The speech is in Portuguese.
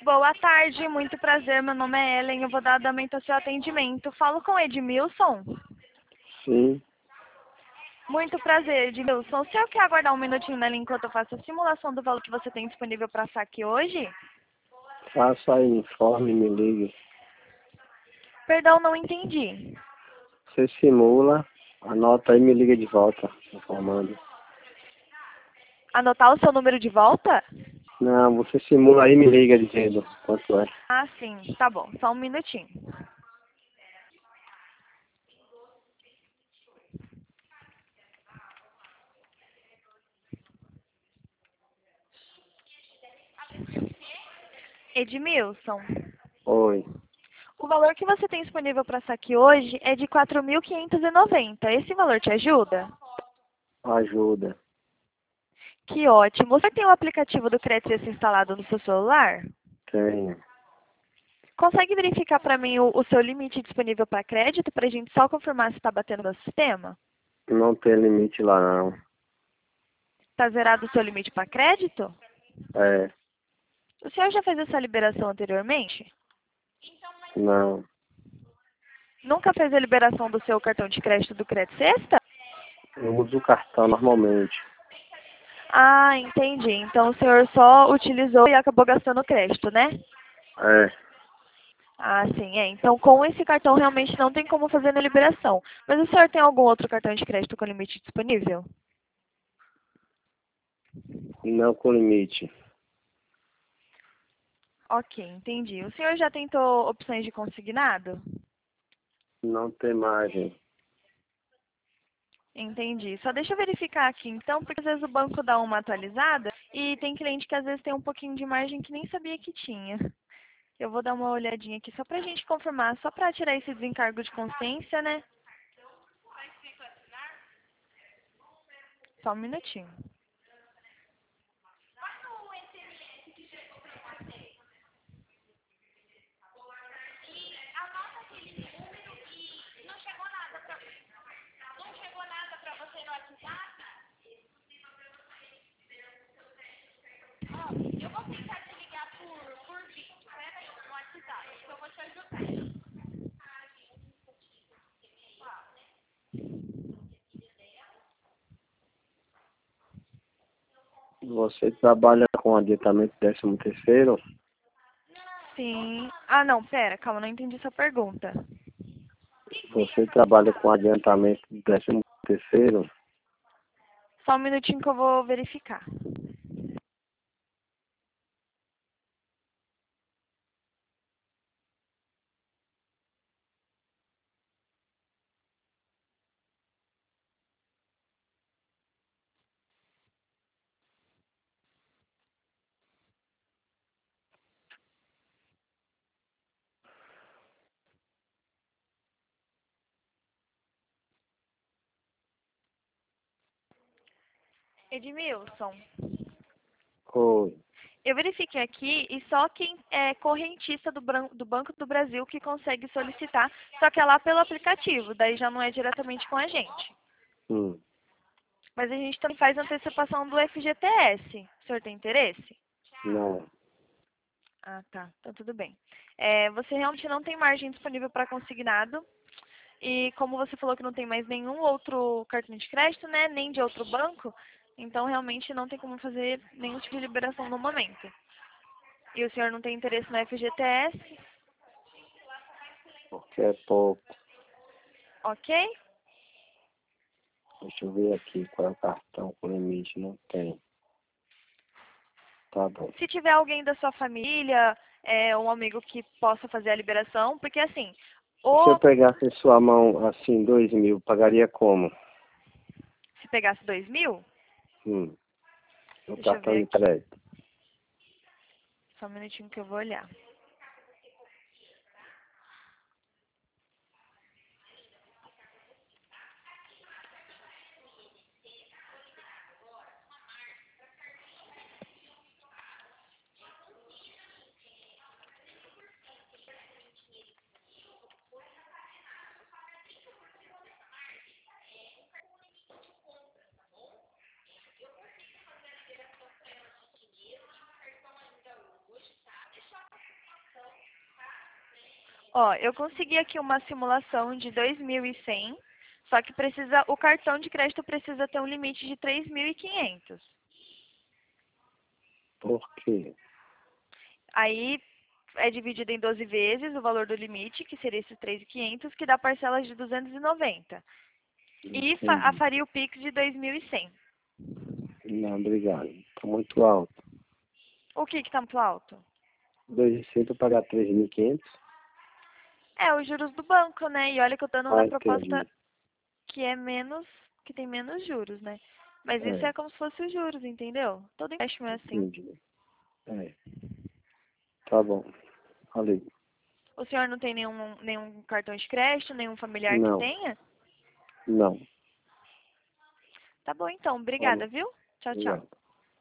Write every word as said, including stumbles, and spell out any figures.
Boa tarde, muito prazer. Meu nome é Ellen. Eu vou dar andamento ao seu atendimento. Falo com Edmilson. Sim, Muito prazer, Edmilson. O senhor quer aguardar um minutinho na linha enquanto eu faço a simulação do valor que você tem disponível para saque hoje? faça aí, informe, me ligue. Perdão, não entendi. Você simula, anota aí e me liga de volta, informando. Anotar o seu número de volta? Não, você simula aí e me liga dizendo quanto é. Ah, sim. Tá bom. Só um minutinho. Edmilson, Oi, o valor que você tem disponível para saque hoje é de quatro mil quinhentos e noventa. Esse valor te ajuda? ajuda. Que ótimo. Você tem o aplicativo do Credits instalado no seu celular? Tenho. Consegue verificar para mim o, o seu limite disponível para crédito, para a gente só confirmar se está batendo no sistema? Não tem limite lá não. Está zerado o seu limite para crédito? É, O senhor já fez essa liberação anteriormente? não. Nunca fez a liberação do seu cartão de crédito do Credit Sexta? Eu uso o cartão normalmente. Ah, entendi. Então o senhor só utilizou e acabou gastando o crédito, né? É, Ah, sim, é. Então com esse cartão realmente não tem como fazer na liberação. Mas o senhor tem algum outro cartão de crédito com limite disponível? não com limite. Ok, entendi. O senhor já tentou opções de consignado? Não tem margem. Entendi. Só deixa eu verificar aqui então, porque às vezes o banco dá uma atualizada e tem cliente que às vezes tem um pouquinho de margem que nem sabia que tinha. Eu vou dar uma olhadinha aqui só pra gente confirmar, só pra tirar esse desencargo de consciência, né? Só um minutinho. Você trabalha com adiantamento décimo terceiro? Sim. Ah, não, pera, calma, não entendi essa pergunta. Você trabalha com adiantamento décimo terceiro? Só um minutinho que eu vou verificar. Edmilson, Oi. eu verifiquei aqui e só quem é correntista do, Bran- do Banco do Brasil que consegue solicitar, só que é lá pelo aplicativo, daí já não é diretamente com a gente. Hum, Mas a gente também faz antecipação do F G T S. O senhor tem interesse? não. Ah, tá. Então tudo bem. É, você realmente não tem margem disponível para consignado. E como você falou que não tem mais nenhum outro cartão de crédito, né? Nem de outro banco, então realmente não tem como fazer nenhum tipo de liberação no momento. E o senhor não tem interesse no F G T S, Porque é pouco. ok? Deixa eu ver aqui qual é o cartão com limite. Não tem. Tá bom. Se tiver alguém da sua família, é, um amigo que possa fazer a liberação, porque assim, Se eu ou pegasse em sua mão, assim, dois mil, pagaria como? se pegasse dois mil, Hum, no deixa eu cartão ver de aqui, crédito. só um minutinho que eu vou olhar. Ó, eu consegui aqui uma simulação de dois mil e cem, só que precisa, o cartão de crédito precisa ter um limite de três mil e quinhentos. Por quê? Aí é dividido em doze vezes o valor do limite, que seria esses três mil e quinhentos, que dá parcelas de duzentos e noventa. E fa- a Entendi. faria o Pix de dois mil e cem. Não, obrigado. Tá muito alto. O que que tá muito alto? dois mil e cem para pagar três mil e quinhentos? É, os juros do banco, né? E olha que eu tô dando Ah, uma proposta entendi. que é menos, que tem menos juros, né? Mas isso É, é como se fosse os juros, entendeu? Todo empréstimo é assim. entendi. É, tá bom. Falei. O senhor não tem nenhum, nenhum cartão de crédito, nenhum familiar que Não, tenha? não. Tá bom então, Falou. obrigada, viu? Tchau, tchau. Obrigado.